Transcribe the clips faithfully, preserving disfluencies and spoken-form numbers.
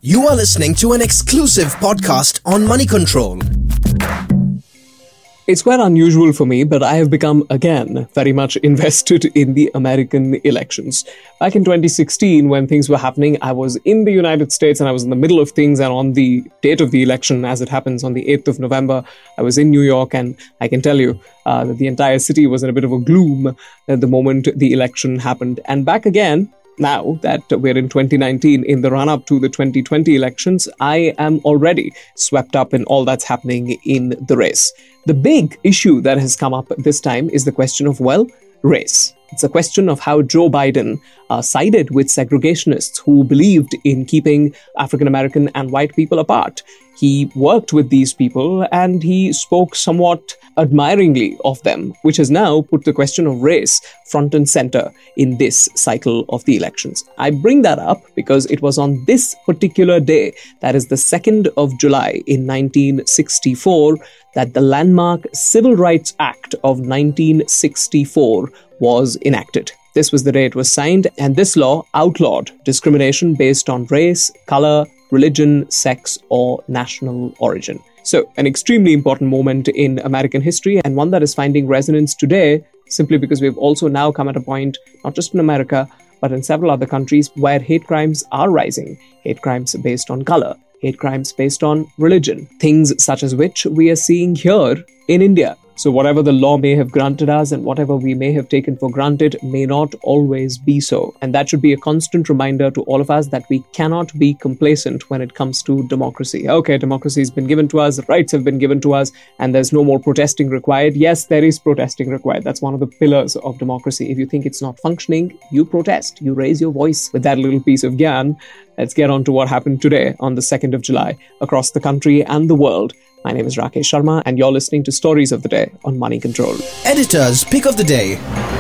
You are listening to an exclusive podcast on Money Control. It's quite unusual for me, but I have become, again, very much invested in the American elections. Back in twenty sixteen, when things were happening, I was in the United States and I was in the middle of things, and on the date of the election, as it happens on the eighth of November, I was in New York, and I can tell you uh, that the entire city was in a bit of a gloom at the moment the election happened. And back again, now that we're in twenty nineteen, in the run-up to the twenty twenty elections, I am already swept up in all that's happening in the race. The big issue that has come up this time is the question of, well, race. It's a question of how Joe Biden uh, sided with segregationists who believed in keeping African American and white people apart. He worked with these people and he spoke somewhat admiringly of them, which has now put the question of race front and center in this cycle of the elections. I bring that up because it was on this particular day, that is the second of July in nineteen sixty-four, that the landmark Civil Rights Act of nineteen sixty-four was enacted. This was the day it was signed, and this law outlawed discrimination based on race, color, religion, sex, or national origin. So, an extremely important moment in American history, and one that is finding resonance today simply because we've also now come at a point, not just in America, but in several other countries where hate crimes are rising. Hate crimes based on color, hate crimes based on religion, things such as which we are seeing here in India. So whatever the law may have granted us and whatever we may have taken for granted may not always be so. And that should be a constant reminder to all of us that we cannot be complacent when it comes to democracy. Okay, democracy has been given to us, rights have been given to us, and there's no more protesting required. Yes, there is protesting required. That's one of the pillars of democracy. If you think it's not functioning, you protest. You raise your voice. With that little piece of gyan, let's get on to what happened today on the second of July across the country and the world. My name is Rakesh Sharma, and you're listening to Stories of the Day on Money Control. Editor's Pick of the Day.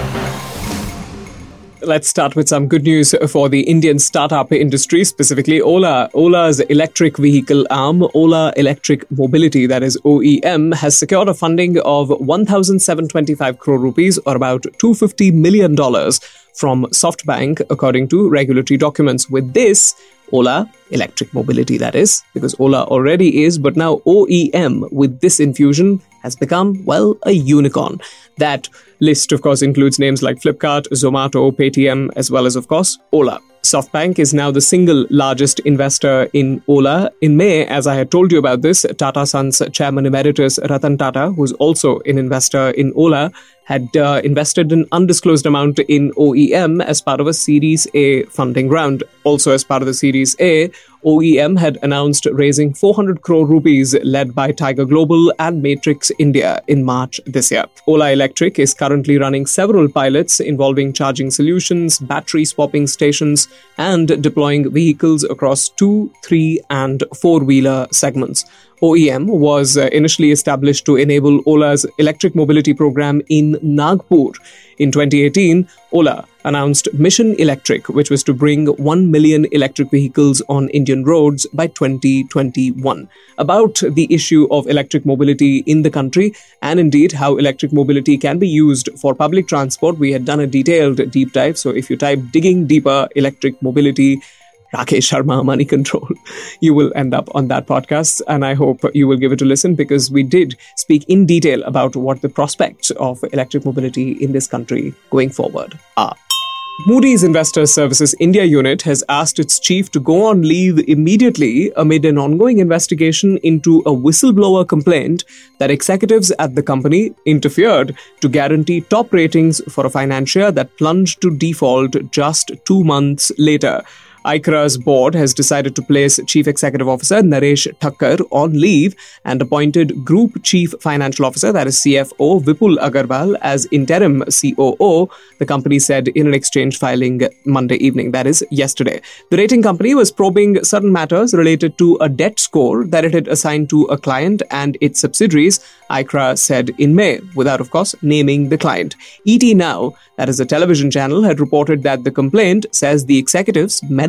Let's start with some good news for the Indian startup industry, specifically Ola. Ola's electric vehicle arm, Ola Electric Mobility, that is O E M, has secured a funding of one thousand seven hundred twenty-five crore rupees, or about two hundred fifty million dollars, from SoftBank, according to regulatory documents. With this, Ola Electric Mobility, that is, because Ola already is, but now O E M, with this infusion, has become, well, a unicorn. That list, of course, includes names like Flipkart, Zomato, Paytm, as well as, of course, Ola. SoftBank is now the single largest investor in Ola. In May, as I had told you about this, Tata Sons chairman emeritus Ratan Tata, who's also an investor in Ola, had uh, invested an undisclosed amount in O E M as part of a Series A funding round. Also as part of the Series A, O E M had announced raising four hundred crore rupees led by Tiger Global and Matrix India in March this year. Ola Electric is currently running several pilots involving charging solutions, battery swapping stations, and deploying vehicles across two, three, and four-wheeler segments. O E M was uh, initially established to enable Ola's electric mobility program in Nagpur. In twenty eighteen, Ola announced Mission Electric, which was to bring one million electric vehicles on Indian roads by twenty twenty-one. About the issue of electric mobility in the country, and indeed how electric mobility can be used for public transport, we had done a detailed deep dive. So if you type digging deeper electric mobility, Rakesh Sharma, Money Control, you will end up on that podcast, and I hope you will give it a listen because we did speak in detail about what the prospects of electric mobility in this country going forward are. Moody's Investor Services India unit has asked its chief to go on leave immediately amid an ongoing investigation into a whistleblower complaint that executives at the company interfered to guarantee top ratings for a financier that plunged to default just two months later. I C R A's board has decided to place Chief Executive Officer Naresh Thakkar on leave and appointed Group Chief Financial Officer, that is C F O, Vipul Agarwal, as interim C O O, the company said in an exchange filing Monday evening, that is yesterday. The rating company was probing certain matters related to a debt score that it had assigned to a client and its subsidiaries, I C R A said in May, without, of course, naming the client. E T Now, that is a television channel, had reported that the complaint says the executives meddled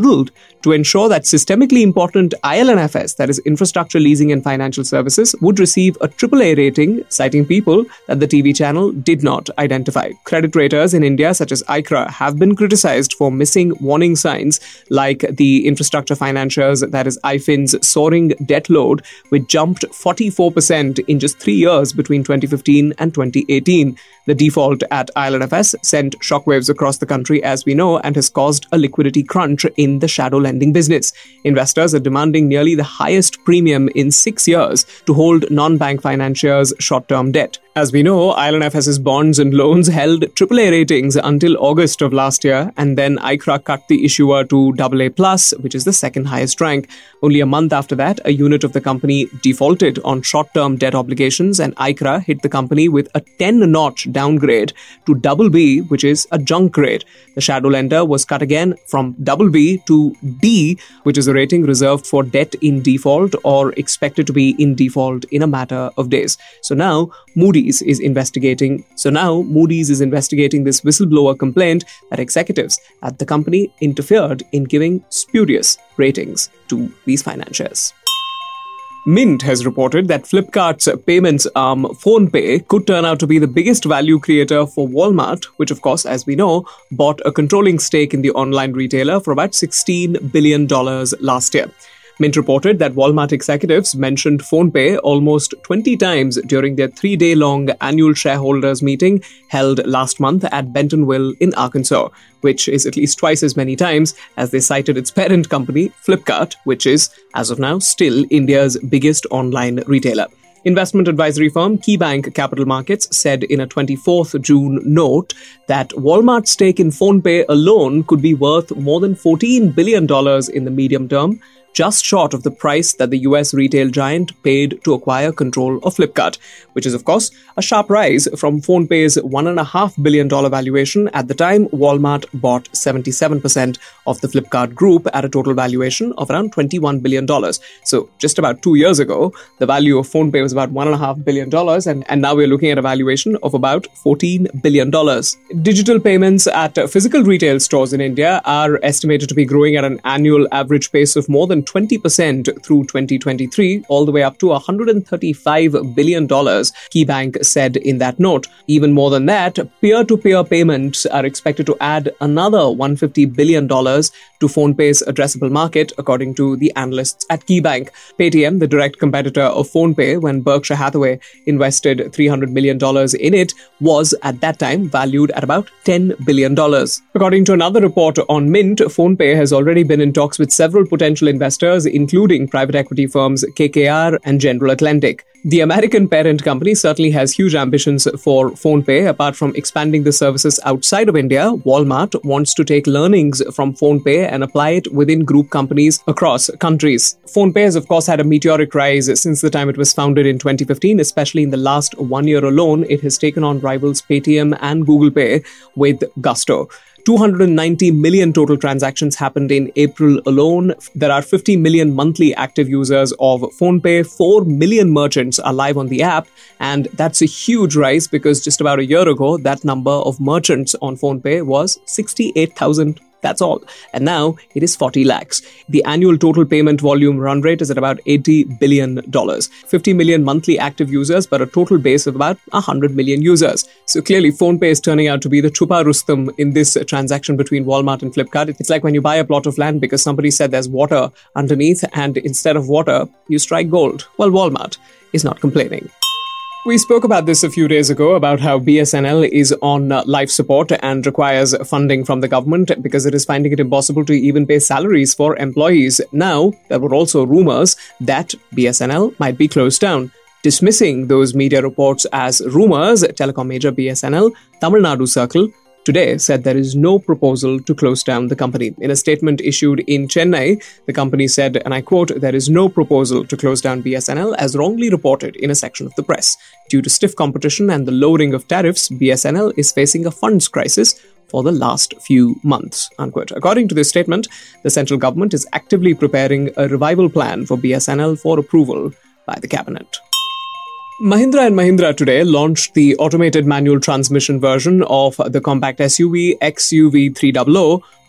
huddled to ensure that systemically important I L N F S, that is Infrastructure Leasing and Financial Services, would receive a triple A rating, citing people that the T V channel did not identify. Credit raters in India, such as I C R A, have been criticized for missing warning signs like the infrastructure financiers, that is I F I N's soaring debt load, which jumped forty-four percent in just three years between twenty fifteen and twenty eighteen. The default at I L N F S sent shockwaves across the country, as we know, and has caused a liquidity crunch in the shadow lending business. Investors are demanding nearly the highest premium in six years to hold non-bank financiers' short-term debt. As we know, I L N F S's bonds and loans held triple A ratings until August of last year, and then I C R A cut the issuer to double A plus, which is the second highest rank. Only a month after that, a unit of the company defaulted on short-term debt obligations, and I C R A hit the company with a ten-notch downgrade to double B, which is a junk grade. The shadow lender was cut again from double B to D, which is a rating reserved for debt in default or expected to be in default in a matter of days. So now, Moody's is investigating. So now Moody's is investigating this whistleblower complaint that executives at the company interfered in giving spurious ratings to these financiers. Mint has reported that Flipkart's payments arm PhonePe could turn out to be the biggest value creator for Walmart, which of course, as we know, bought a controlling stake in the online retailer for about sixteen billion dollars last year. Mint reported that Walmart executives mentioned PhonePe almost twenty times during their three-day-long annual shareholders meeting held last month at Bentonville in Arkansas, which is at least twice as many times as they cited its parent company, Flipkart, which is, as of now, still India's biggest online retailer. Investment advisory firm KeyBank Capital Markets said in a twenty-fourth of June note that Walmart's stake in PhonePe alone could be worth more than fourteen billion dollars in the medium term, just short of the price that the U S retail giant paid to acquire control of Flipkart, which is, of course, a sharp rise from PhonePe's one point five billion dollars valuation at the time Walmart bought seventy-seven percent of the Flipkart group at a total valuation of around twenty-one billion dollars. So just about two years ago, the value of PhonePe was about one point five billion dollars, and, and now we're looking at a valuation of about fourteen billion dollars. Digital payments at physical retail stores in India are estimated to be growing at an annual average pace of more than twenty percent through twenty twenty-three, all the way up to one hundred thirty-five billion dollars, KeyBank said in that note. Even more than that, peer-to-peer payments are expected to add another one hundred fifty billion dollars to PhonePe's addressable market, according to the analysts at KeyBank. Paytm, the direct competitor of PhonePe, when Berkshire Hathaway invested three hundred million dollars in it, was at that time valued at about ten billion dollars. According to another report on Mint, PhonePe has already been in talks with several potential investors, including private equity firms K K R and General Atlantic. The American parent company certainly has huge ambitions for PhonePe. Apart from expanding the services outside of India, Walmart wants to take learnings from PhonePe and apply it within group companies across countries. PhonePe has, of course, had a meteoric rise since the time it was founded in twenty fifteen, especially in the last one year alone. It has taken on rivals Paytm and Google Pay with gusto. two hundred ninety million total transactions happened in April alone. There are fifty million monthly active users of PhonePe. four million merchants are live on the app, and that's a huge rise because just about a year ago, that number of merchants on PhonePe was sixty-eight thousand. That's all. And now it is forty lakhs. The annual total payment volume run rate is at about eighty billion dollars. fifty million monthly active users, but a total base of about one hundred million users. So clearly, PhonePe is turning out to be the Chupa Rustam in this transaction between Walmart and Flipkart. It's like when you buy a plot of land because somebody said there's water underneath, and instead of water, you strike gold. Well, Walmart is not complaining. We spoke about this a few days ago, about how B S N L is on uh, life support and requires funding from the government because it is finding it impossible to even pay salaries for employees. Now, there were also rumors that B S N L might be closed down. Dismissing those media reports as rumors, telecom major B S N L, Tamil Nadu Circle, today said there is no proposal to close down the company. In a statement issued in Chennai, the company said, and I quote, "There is no proposal to close down B S N L as wrongly reported in a section of the press. Due to stiff competition and the lowering of tariffs, B S N L is facing a funds crisis for the last few months," unquote. According to this statement, the central government is actively preparing a revival plan for B S N L for approval by the cabinet. Mahindra and Mahindra today launched the automated manual transmission version of the compact S U V X U V three hundred,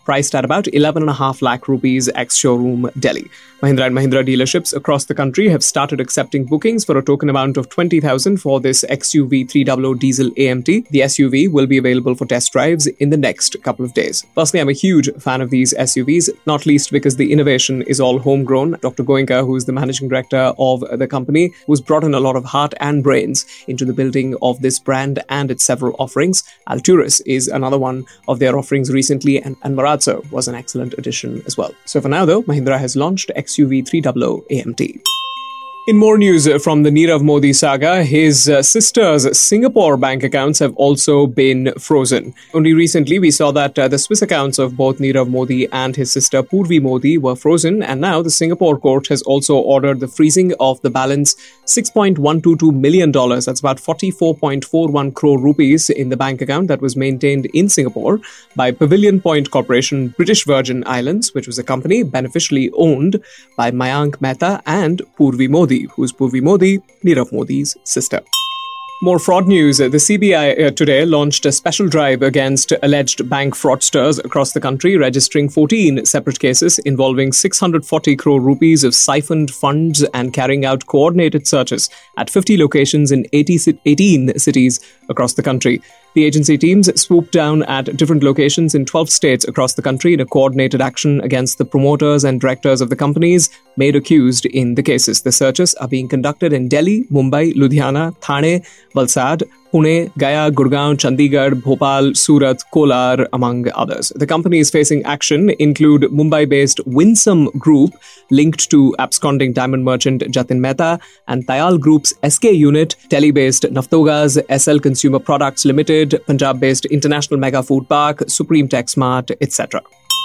priced at about eleven point five lakh rupees ex-showroom Delhi. Mahindra and Mahindra dealerships across the country have started accepting bookings for a token amount of twenty thousand for this X U V three hundred diesel A M T. The S U V will be available for test drives in the next couple of days. Personally, I'm a huge fan of these S U Vs, not least because the innovation is all homegrown. Doctor Goenka, who is the managing director of the company, who's brought in a lot of heart and brains into the building of this brand and its several offerings. Alturas is another one of their offerings recently, and, and Marazzo was an excellent addition as well. So for now, though, Mahindra has launched X U V three hundred A M T. In more news from the Nirav Modi saga, his uh, sister's Singapore bank accounts have also been frozen. Only recently, we saw that uh, the Swiss accounts of both Nirav Modi and his sister Purvi Modi were frozen, and now the Singapore court has also ordered the freezing of the balance six point one two two million dollars, that's about forty-four point four one crore rupees, in the bank account that was maintained in Singapore by Pavilion Point Corporation, British Virgin Islands, which was a company beneficially owned by Mayank Mehta and Purvi Modi, who's Purvi Modi, Nirav Modi's sister. More fraud news. The C B I uh, today launched a special drive against alleged bank fraudsters across the country, registering fourteen separate cases involving six hundred forty crore rupees of siphoned funds and carrying out coordinated searches at fifty locations in eighteen cities across the country. The agency teams swooped down at different locations in twelve states across the country in a coordinated action against the promoters and directors of the companies made accused in the cases. The searches are being conducted in Delhi, Mumbai, Ludhiana, Thane, Valsad, Pune, Gaya, Gurgaon, Chandigarh, Bhopal, Surat, Kolar, among others. The companies facing action include Mumbai-based Winsome Group, linked to absconding diamond merchant Jatin Mehta, and Tayal Group's S K unit, Delhi-based Naftogas, S L Consumer Products Limited, Punjab-based International Mega Food Park, Supreme Tech Smart, et cetera.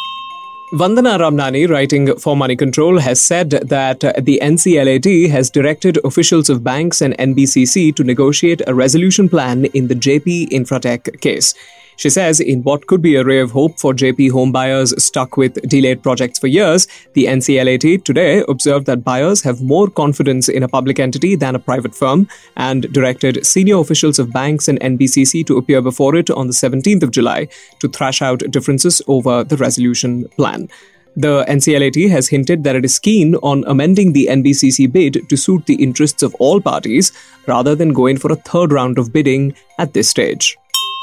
Vandana Ramnani, writing for Money Control, has said that the N C L A T has directed officials of banks and N B C C to negotiate a resolution plan in the J P Infratech case. She says, in what could be a ray of hope for J P home buyers stuck with delayed projects for years, the N C L A T today observed that buyers have more confidence in a public entity than a private firm, and directed senior officials of banks and N B C C to appear before it on the seventeenth of July to thrash out differences over the resolution plan. The N C L A T has hinted that it is keen on amending the N B C C bid to suit the interests of all parties, rather than go in for a third round of bidding at this stage.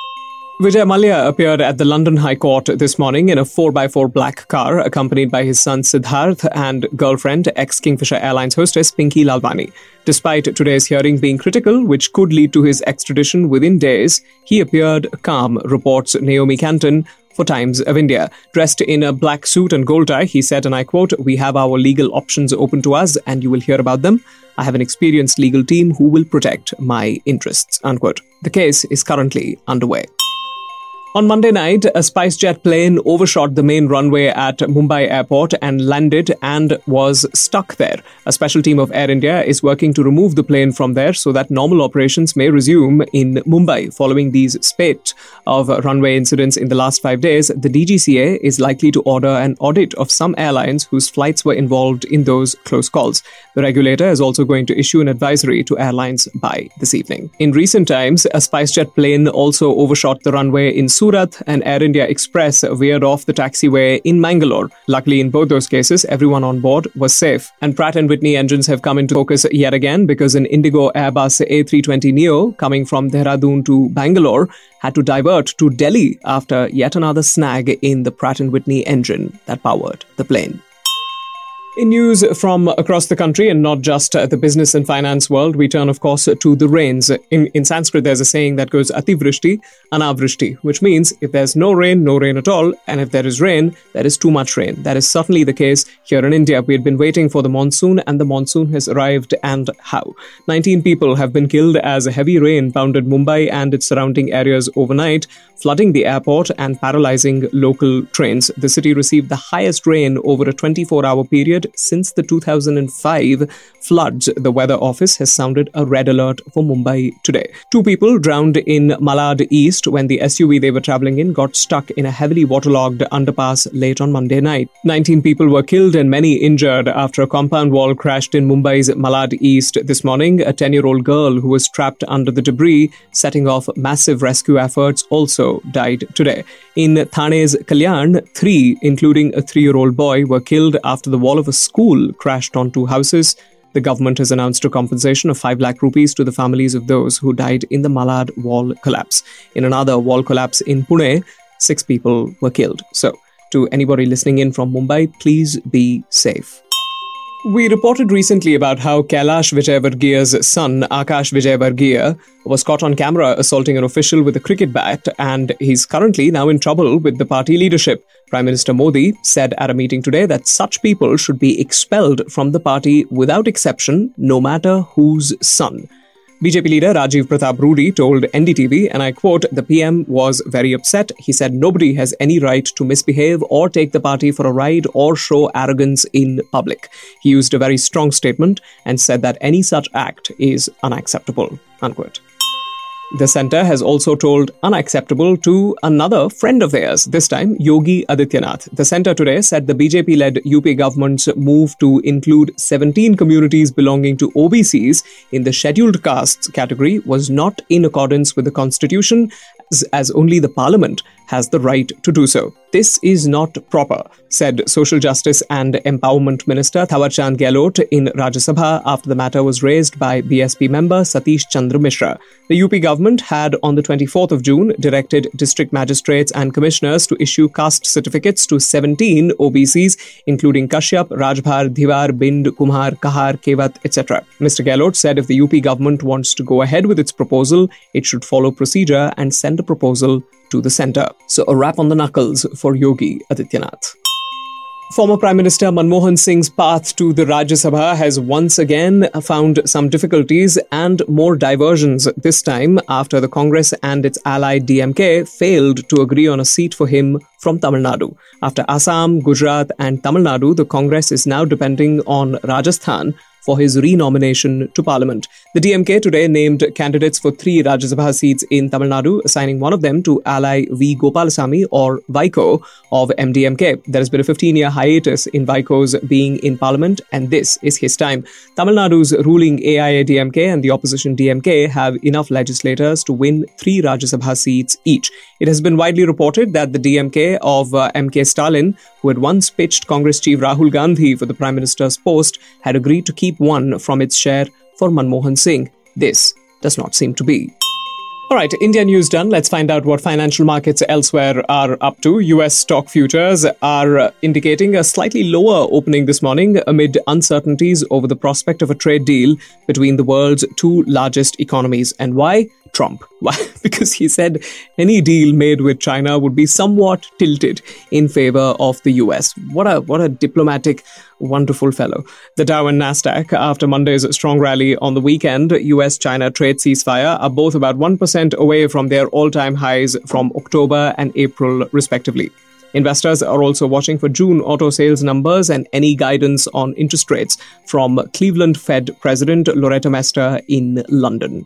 Vijay Mallya appeared at the London High Court this morning in a four by four black car, accompanied by his son Siddharth and girlfriend, ex-Kingfisher Airlines hostess Pinky Lalwani. Despite today's hearing being critical, which could lead to his extradition within days, he appeared calm, reports Naomi Canton for Times of India. Dressed in a black suit and gold tie, he said, and I quote, "We have our legal options open to us, and you will hear about them. I have an experienced legal team who will protect my interests," unquote. The case is currently underway. On Monday night, a SpiceJet plane overshot the main runway at Mumbai Airport and landed and was stuck there. A special team of Air India is working to remove the plane from there so that normal operations may resume in Mumbai. Following these spate of runway incidents in the last five days, the D G C A is likely to order an audit of some airlines whose flights were involved in those close calls. The regulator is also going to issue an advisory to airlines by this evening. In recent times, a SpiceJet plane also overshot the runway in Surat, and Air India Express veered off the taxiway in Mangalore. Luckily, in both those cases, everyone on board was safe. And Pratt and Whitney engines have come into focus yet again because an Indigo Airbus A three twenty neo coming from Dehradun to Bangalore had to divert to Delhi after yet another snag in the Pratt and Whitney engine that powered the plane. In news from across the country, and not just the business and finance world, we turn, of course, to the rains. In, in Sanskrit, there's a saying that goes Ativrishti, Anavrishti, which means if there's no rain, no rain at all, and if there is rain, there is too much rain. That is certainly the case here in India. We had been waiting for the monsoon, and the monsoon has arrived, and how? nineteen people have been killed as heavy rain pounded Mumbai and its surrounding areas overnight, flooding the airport and paralyzing local trains. The city received the highest rain over a twenty-four hour period recorded since the two thousand five floods. The Weather Office has sounded a red alert for Mumbai today. Two people drowned in Malad East when the S U V they were travelling in got stuck in a heavily waterlogged underpass late on Monday night. nineteen people were killed and many injured after a compound wall crashed in Mumbai's Malad East this morning. A ten-year-old girl who was trapped under the debris, setting off massive rescue efforts, also died today. In Thane's Kalyan, three, including a three-year-old boy, were killed after the wall of a school crashed on two houses. The government has announced a compensation of five lakh rupees to the families of those who died in the Malad wall collapse. In another wall collapse in Pune, six people were killed. So, to anybody listening in from Mumbai, please be safe. We reported recently about how Kailash Vijayvargiya's son, Akash Vijayvargiya, was caught on camera assaulting an official with a cricket bat, and he's currently now in trouble with the party leadership. Prime Minister Modi said at a meeting today that such people should be expelled from the party without exception, no matter whose son. B J P leader Rajiv Pratap Rudy told N D T V, and I quote, "The P M was very upset. He said nobody has any right to misbehave or take the party for a ride or show arrogance in public." He used a very strong statement and said that any such act is unacceptable, unquote. The centre has also told unacceptable to another friend of theirs, this time Yogi Adityanath. The centre today said the B J P-led U P government's move to include seventeen communities belonging to O B Cs in the scheduled castes category was not in accordance with the constitution, as, as only the parliament has the right to do so. This is not proper, said Social Justice and Empowerment Minister Thawar Chand Gehlot in Rajya Sabha after the matter was raised by B S P member Satish Chandra Mishra. The U P government had on the twenty-fourth of June directed district magistrates and commissioners to issue caste certificates to seventeen O B Cs, including Kashyap, Rajbhar, Dhiwar, Bind, Kumhar, Kahar, Kevat, et cetera. Mister Gehlot said if the U P government wants to go ahead with its proposal, it should follow procedure and send a proposal to the centre. So a rap on the knuckles for Yogi Adityanath. Former Prime Minister Manmohan Singh's path to the Rajya Sabha has once again found some difficulties and more diversions, this time after the Congress and its ally D M K failed to agree on a seat for him from Tamil Nadu. After Assam, Gujarat and Tamil Nadu, the Congress is now depending on Rajasthan for his renomination to Parliament. The D M K today named candidates for three Rajya Sabha seats in Tamil Nadu, assigning one of them to ally V. Gopalasamy or Vaiko of M D M K. There has been a fifteen-year hiatus in Vaiko's being in Parliament, and this is his time. Tamil Nadu's ruling A I A D M K and the opposition D M K have enough legislators to win three Rajya Sabha seats each. It has been widely reported that the D M K of uh, M K Stalin, who had once pitched Congress chief Rahul Gandhi for the Prime Minister's post, had agreed to keep one from its share for Manmohan Singh. This does not seem to be. All right, India news done. Let's find out what financial markets elsewhere are up to. U S stock futures are indicating a slightly lower opening this morning amid uncertainties over the prospect of a trade deal between the world's two largest economies. And why? Trump. Why? Because he said any deal made with China would be somewhat tilted in favor of the U S. What a what a diplomatic, wonderful fellow. The Dow and Nasdaq, after Monday's strong rally on the weekend, U S China trade ceasefire, are both about one percent away from their all-time highs from October and April, respectively. Investors are also watching for June auto sales numbers and any guidance on interest rates from Cleveland Fed President Loretta Mester in London.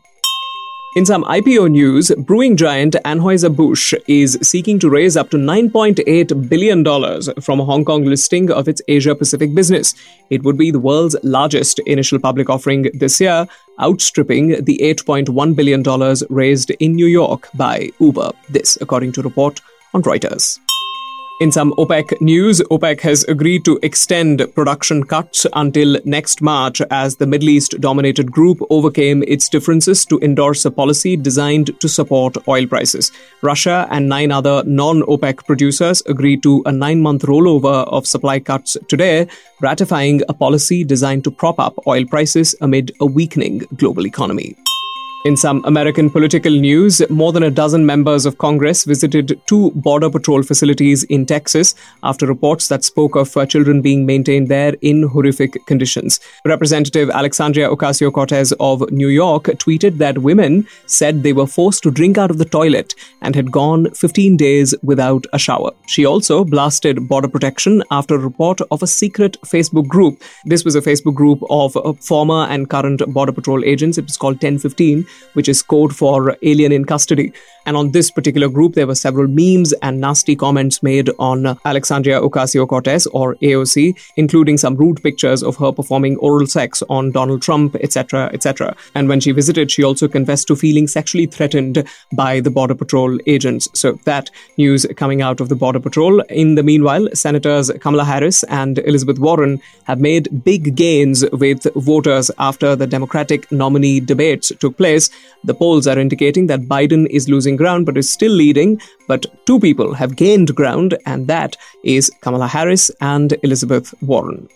In some I P O news, brewing giant Anheuser-Busch is seeking to raise up to nine point eight billion dollars from a Hong Kong listing of its Asia-Pacific business. It would be the world's largest initial public offering this year, outstripping the eight point one billion dollars raised in New York by Uber. This, according to a report on Reuters. In some OPEC news, OPEC has agreed to extend production cuts until next March as the Middle East-dominated group overcame its differences to endorse a policy designed to support oil prices. Russia and nine other non-OPEC producers agreed to a nine-month rollover of supply cuts today, ratifying a policy designed to prop up oil prices amid a weakening global economy. In some American political news, more than a dozen members of Congress visited two Border Patrol facilities in Texas after reports that spoke of uh, children being maintained there in horrific conditions. Representative Alexandria Ocasio-Cortez of New York tweeted that women said they were forced to drink out of the toilet and had gone fifteen days without a shower. She also blasted border protection after a report of a secret Facebook group. This was a Facebook group of uh, former and current Border Patrol agents. It was called ten fifteen. Which is code for alien in custody. And on this particular group, there were several memes and nasty comments made on Alexandria Ocasio-Cortez, or A O C, including some rude pictures of her performing oral sex on Donald Trump, et cetera, et cetera. And when she visited, she also confessed to feeling sexually threatened by the Border Patrol agents. So that news coming out of the Border Patrol. In the meanwhile, Senators Kamala Harris and Elizabeth Warren have made big gains with voters after the Democratic nominee debates took place. The polls are indicating that Biden is losing ground but is still leading, but two people have gained ground, and that is Kamala Harris and Elizabeth Warren.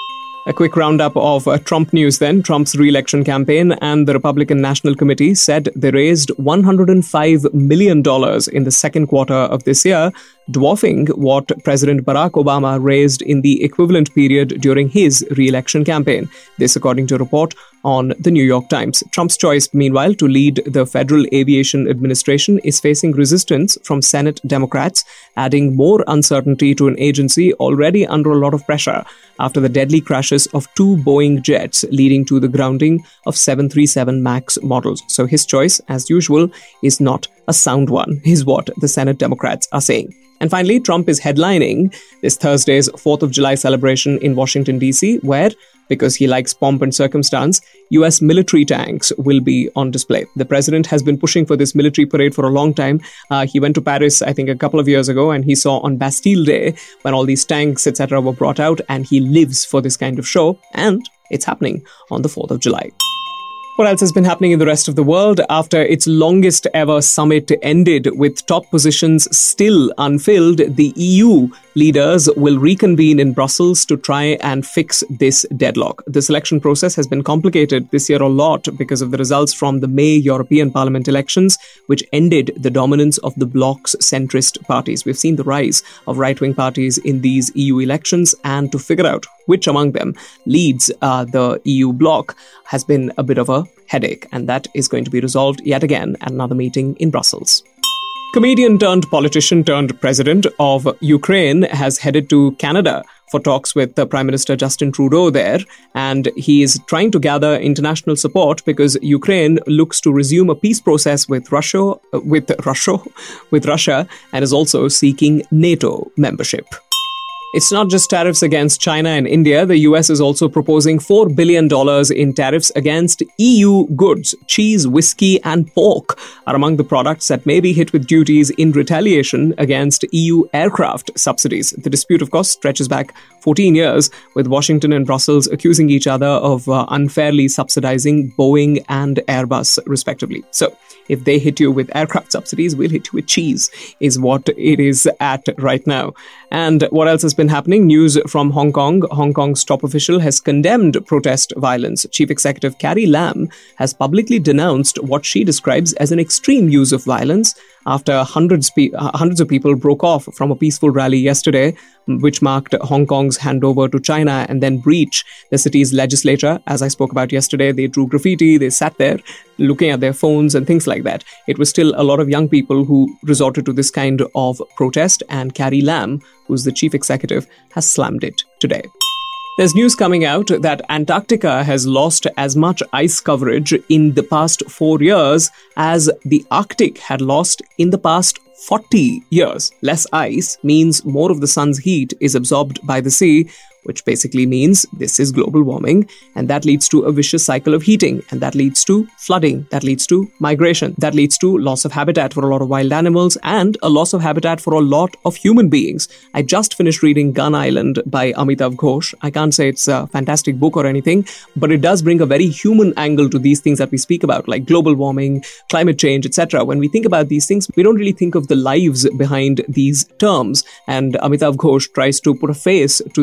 A quick roundup of uh, Trump news then. Trump's re-election campaign and the Republican National Committee said they raised one hundred five million dollars in the second quarter of this year, dwarfing what President Barack Obama raised in the equivalent period during his re-election campaign. This according to a report on the New York Times. Trump's choice, meanwhile, to lead the Federal Aviation Administration is facing resistance from Senate Democrats, adding more uncertainty to an agency already under a lot of pressure after the deadly crashes of two Boeing jets leading to the grounding of seven thirty-seven MAX models. So his choice, as usual, is not a sound one, is what the Senate Democrats are saying. And finally, Trump is headlining this Thursday's fourth of July celebration in Washington, D C, where, because he likes pomp and circumstance, U S military tanks will be on display. The president has been pushing for this military parade for a long time. Uh, he went to Paris, I think, a couple of years ago, and he saw on Bastille Day when all these tanks, et cetera, were brought out, and he lives for this kind of show, and it's happening on the fourth of July. What else has been happening in the rest of the world? After its longest ever summit ended with top positions still unfilled, the E U leaders will reconvene in Brussels to try and fix this deadlock. The selection process has been complicated this year a lot because of the results from the May European Parliament elections, which ended the dominance of the bloc's centrist parties. We've seen the rise of right-wing parties in these E U elections, and to figure out which among them leads uh, the E U bloc has been a bit of a headache, and that is going to be resolved yet again at another meeting in Brussels. Comedian turned politician turned president of Ukraine has headed to Canada for talks with the Prime Minister Justin Trudeau there, and he is trying to gather international support because Ukraine looks to resume a peace process with Russia, with Russia, with Russia, and is also seeking NATO membership. It's not just tariffs against China and India. The U S is also proposing four billion dollars in tariffs against E U goods. Cheese, whiskey, and pork are among the products that may be hit with duties in retaliation against E U aircraft subsidies. The dispute, of course, stretches back fourteen years, with Washington and Brussels accusing each other of uh, unfairly subsidizing Boeing and Airbus, respectively. So, if they hit you with aircraft subsidies, we'll hit you with cheese, is what it is at right now. And what else has been happening? News from Hong Kong. Hong Kong's top official has condemned protest violence. Chief Executive Carrie Lam has publicly denounced what she describes as an extreme use of violence after hundreds, pe- hundreds of people broke off from a peaceful rally yesterday, which marked Hong Kong's handover to China and then breach the city's legislature. As I spoke about yesterday, they drew graffiti, they sat there looking at their phones and things like that. It was still a lot of young people who resorted to this kind of protest, and Carrie Lam, who's the chief executive, has slammed it today. There's news coming out that Antarctica has lost as much ice coverage in the past four years as the Arctic had lost in the past forty years. Less ice means more of the sun's heat is absorbed by the sea, which basically means this is global warming, and that leads to a vicious cycle of heating, and that leads to flooding, that leads to migration, that leads to loss of habitat for a lot of wild animals, and a loss of habitat for a lot of human beings. I just finished reading Gun Island by Amitav Ghosh. I can't say it's a fantastic book or anything, but it does bring a very human angle to these things that we speak about, like global warming, climate change, et cetera. When we think about these things, we don't really think of the lives behind these terms, and Amitav Ghosh tries to put a face to these issues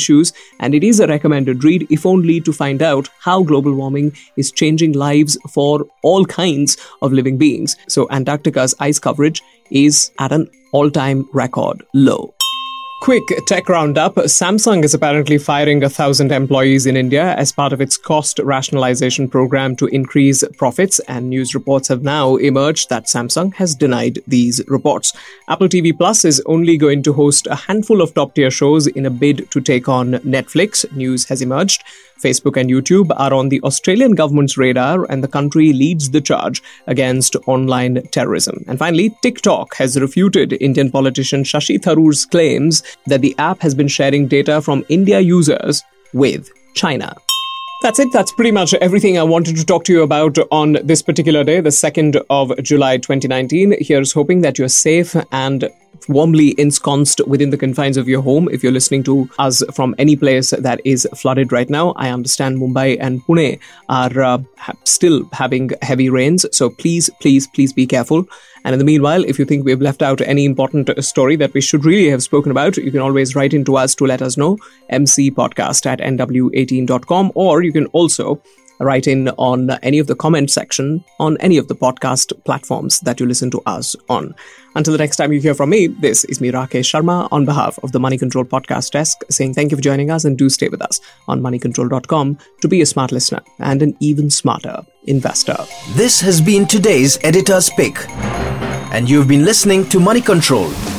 issues, and it is a recommended read, if only to find out how global warming is changing lives for all kinds of living beings. So Antarctica's ice coverage is at an all-time record low. Quick tech roundup. Samsung is apparently firing a thousand employees in India as part of its cost rationalization program to increase profits, and news reports have now emerged that Samsung has denied these reports. Apple T V Plus is only going to host a handful of top-tier shows in a bid to take on Netflix, news has emerged. Facebook and YouTube are on the Australian government's radar, and the country leads the charge against online terrorism. And finally, TikTok has refuted Indian politician Shashi Tharoor's claims that the app has been sharing data from India users with China. That's it. That's pretty much everything I wanted to talk to you about on this particular day, the second of July twenty nineteen. Here's hoping that you're safe and warmly ensconced within the confines of your home. If you're listening to us from any place that is flooded right now, I understand Mumbai and Pune are uh, ha- still having heavy rains. So please, please, please be careful. And in the meanwhile, if you think we've left out any important story that we should really have spoken about, you can always write into us to let us know, mcpodcast at n w eighteen dot com, or you can also write in on any of the comment section on any of the podcast platforms that you listen to us on. Until the next time you hear from me, this is me, Rakesh Sharma, on behalf of the Money Control Podcast Desk, saying thank you for joining us, and do stay with us on money control dot com to be a smart listener and an even smarter investor. This has been today's editor's pick, and you've been listening to Money Control.